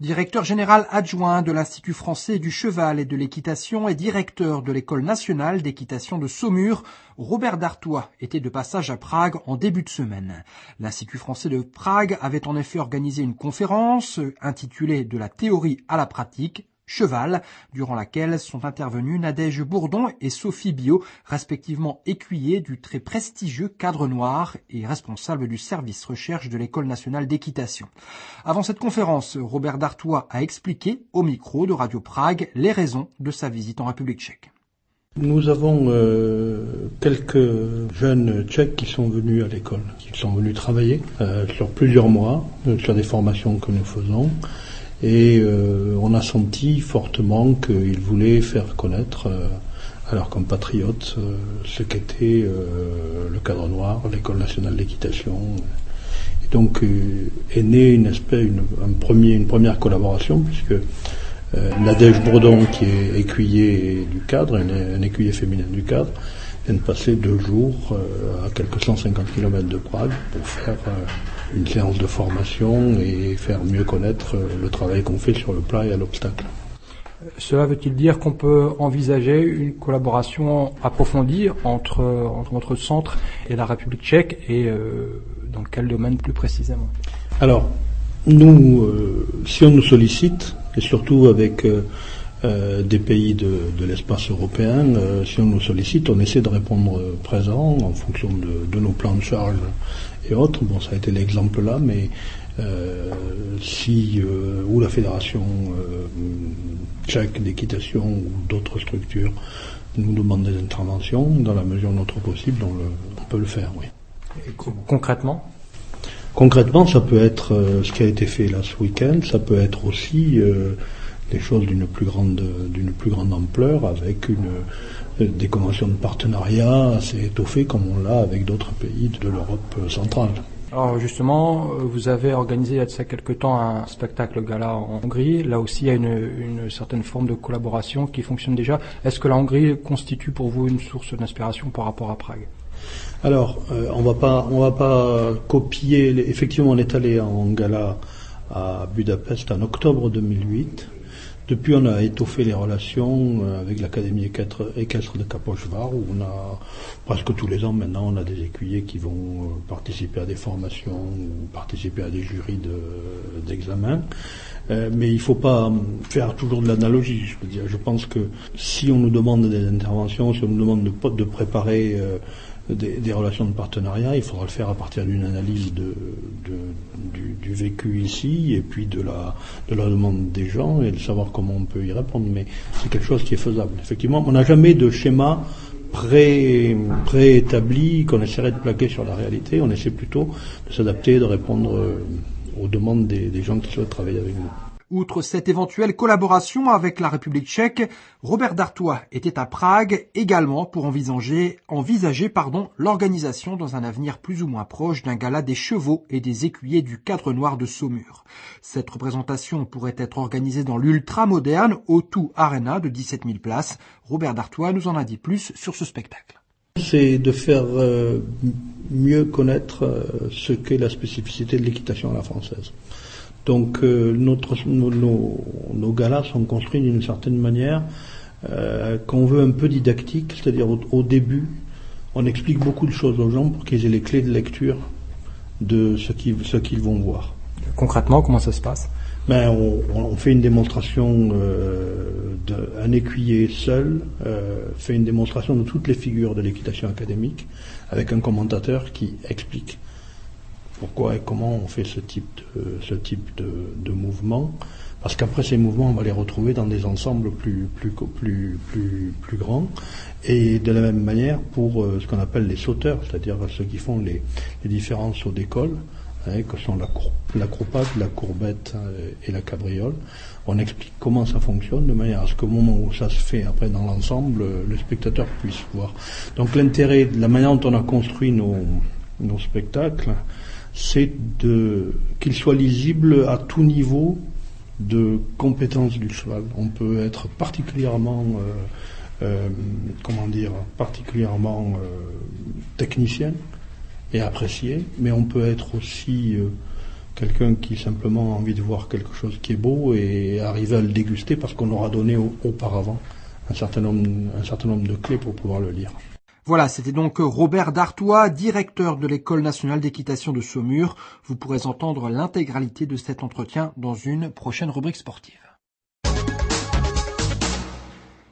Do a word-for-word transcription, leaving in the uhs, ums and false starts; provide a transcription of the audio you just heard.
Directeur général adjoint de l'Institut français du cheval et de l'équitation et directeur de l'École nationale d'équitation de Saumur, Robert Dartois était de passage à Prague en début de semaine. L'Institut français de Prague avait en effet organisé une conférence intitulée « De la théorie à la pratique ». Cheval, durant laquelle sont intervenus Nadège Bourdon et Sophie Biot, respectivement écuyers du très prestigieux Cadre Noir et responsables du service recherche de l'École nationale d'équitation. Avant cette conférence, Robert Dartois a expliqué au micro de Radio Prague les raisons de sa visite en République tchèque. Nous avons euh, quelques jeunes tchèques qui sont venus à l'école, qui sont venus travailler euh, sur plusieurs mois, euh, sur des formations que nous faisons. Et euh, on a senti fortement qu'ils voulaient faire connaître euh, à leurs compatriotes euh, ce qu'était euh, le Cadre Noir, l'École nationale d'équitation. Et donc euh, est née une espèce, une, un premier, une première collaboration, puisque euh, Nadège Bourdon, qui est écuyer du cadre, un, un écuyer féminin du cadre, vient de passer deux jours euh, à quelques cent cinquante kilomètres de Prague pour faire euh, une séance de formation et faire mieux connaître le travail qu'on fait sur le plat et à l'obstacle. Cela veut-il dire qu'on peut envisager une collaboration approfondie entre, entre notre centre et la République tchèque et euh, dans quel domaine plus précisément? Alors, nous, euh, si on nous sollicite, et surtout avec euh, euh, des pays de, de l'espace européen, euh, si on nous sollicite, on essaie de répondre présent en fonction de, de nos plans de charge et autres. Bon, ça a été l'exemple là, mais euh, si euh, ou la fédération euh, tchèque d'équitation ou d'autres structures nous demandent des interventions, dans la mesure de notre possible, on, le, on peut le faire, oui. Et concrètement Concrètement, ça peut être euh, ce qui a été fait là ce week-end, ça peut être aussi euh, des choses d'une plus grande d'une plus grande ampleur, avec une des conventions de partenariat assez étoffées comme on l'a avec d'autres pays de l'Europe centrale. Alors justement, vous avez organisé il y a de ça quelque temps un spectacle gala en Hongrie. Là aussi, il y a une, une certaine forme de collaboration qui fonctionne déjà. Est-ce que la Hongrie constitue pour vous une source d'inspiration par rapport à Prague? Alors, euh, on va pas, on va pas copier. Les, effectivement, on est allé en gala à Budapest en octobre deux mille huit. Depuis, on a étoffé les relations avec l'Académie équestre de Kaposvár, où on a presque tous les ans maintenant, on a des écuyers qui vont participer à des formations ou participer à des jurys de, d'examen. Euh, mais il ne faut pas faire toujours de l'analogie. Je veux dire, je pense que si on nous demande des interventions, si on nous demande de, de préparer euh, Des, des relations de partenariat, il faudra le faire à partir d'une analyse de, de, du, du vécu ici et puis de la, de la demande des gens et de savoir comment on peut y répondre. Mais c'est quelque chose qui est faisable. Effectivement, on n'a jamais de schéma pré, préétabli qu'on essaierait de plaquer sur la réalité. On essaie plutôt de s'adapter, de répondre aux demandes des, des gens qui souhaitent travailler avec nous. Outre cette éventuelle collaboration avec la République tchèque, Robert Dartois était à Prague également pour envisager, envisager pardon, l'organisation dans un avenir plus ou moins proche d'un gala des chevaux et des écuyers du Cadre Noir de Saumur. Cette représentation pourrait être organisée dans l'ultra-moderne O deux Arena de dix-sept mille places. Robert Dartois nous en a dit plus sur ce spectacle. C'est de faire euh, mieux connaître euh, ce qu'est la spécificité de l'équitation à la française. Donc euh, notre, nos, nos, nos galas sont construits d'une certaine manière euh, qu'on veut un peu didactique, c'est-à-dire au, au début, on explique beaucoup de choses aux gens pour qu'ils aient les clés de lecture de ce qu'ils, ce qu'ils vont voir. Concrètement, comment ça se passe? Ben, on, on fait une démonstration euh, d'un écuyer seul, euh, fait une démonstration de toutes les figures de l'équitation académique avec un commentateur qui explique pourquoi et comment on fait ce type de, ce type de, de mouvement, parce qu'après ces mouvements, on va les retrouver dans des ensembles plus, plus, plus, plus, plus grands, et de la même manière pour euh, ce qu'on appelle les sauteurs, c'est-à-dire ceux qui font les, les différents sauts d'école, hein, que sont la cour, l'acropate, la courbette euh, et la cabriole. On explique comment ça fonctionne, de manière à ce qu'au moment où ça se fait après dans l'ensemble, le spectateur puisse voir. Donc l'intérêt, la manière dont on a construit nos, nos spectacles, c'est de qu'il soit lisible à tout niveau de compétence du cheval. On peut être particulièrement, euh, euh, comment dire, particulièrement euh, technicien et apprécié, mais on peut être aussi euh, quelqu'un qui simplement a envie de voir quelque chose qui est beau et arriver à le déguster parce qu'on aura donné auparavant un certain nombre, un certain nombre de clés pour pouvoir le lire. Voilà, c'était donc Robert Dartois, directeur de l'École nationale d'équitation de Saumur. Vous pourrez entendre l'intégralité de cet entretien dans une prochaine rubrique sportive.